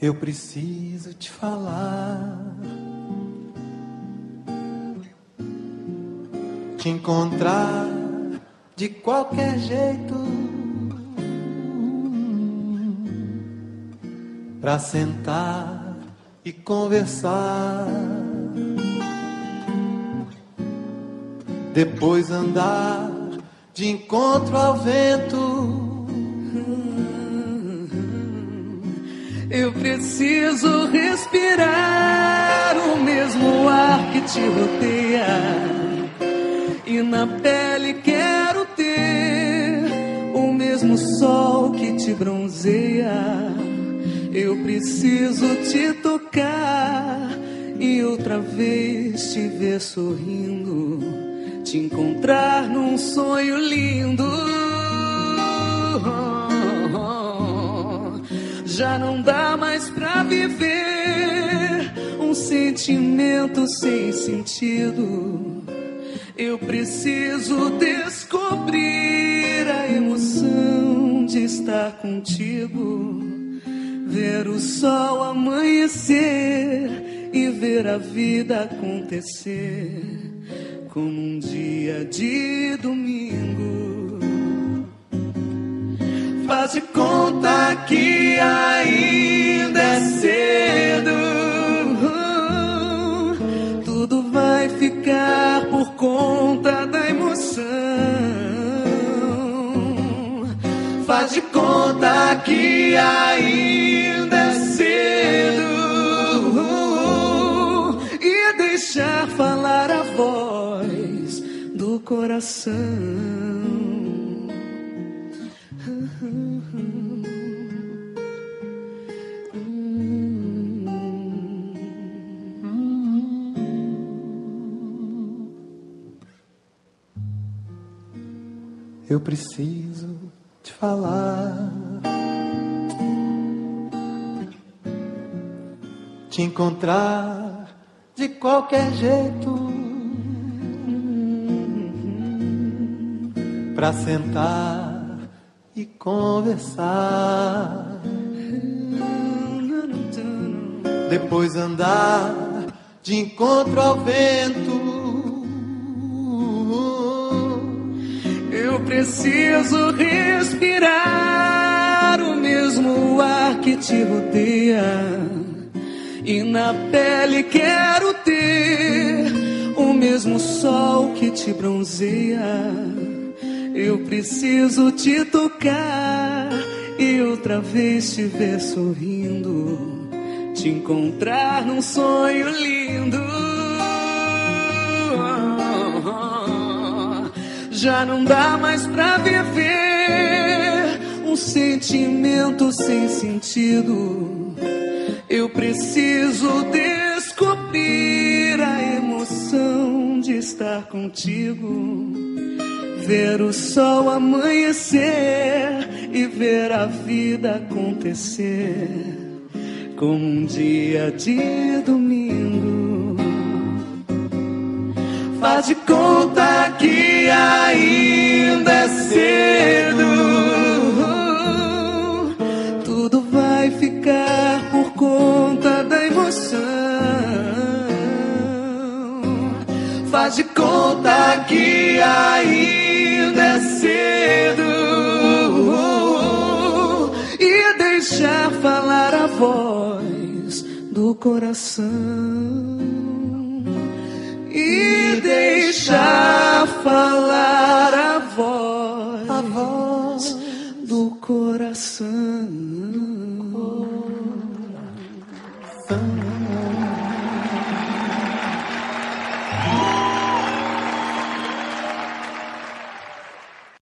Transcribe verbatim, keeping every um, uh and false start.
Eu preciso te falar, te encontrar de qualquer jeito, pra sentar e conversar, depois andar de encontro ao vento. Eu preciso respirar o mesmo ar que te rodeia, e na pele quero ter o mesmo sol que te bronzeia. Eu preciso te tocar e outra vez te ver sorrindo, te encontrar num sonho lindo. Já não dá mais pra viver um sentimento sem sentido. Eu preciso descobrir a emoção de estar contigo, ver o sol amanhecer e ver a vida acontecer como um dia de domingo. Faz de conta que ainda é cedo, tudo vai ficar por conta da emoção. Faz de conta que ainda é cedo e deixar falar a voz do coração. Eu preciso te falar, te encontrar de qualquer jeito, pra sentar e conversar, depois andar de encontro ao vento. Eu preciso respirar o mesmo ar que te rodeia, e na pele quero ter o mesmo sol que te bronzeia. Eu preciso te tocar e outra vez te ver sorrindo, te encontrar num sonho lindo. Já não dá mais pra viver um sentimento sem sentido. Eu preciso descobrir a emoção de estar contigo, ver o sol amanhecer e ver a vida acontecer como um dia de domingo. Faz de conta que ainda é cedo, tudo vai ficar por conta da emoção. Faz de conta que ainda é cedo e deixar falar a voz do coração. E deixar falar a voz, a voz do coração. coração.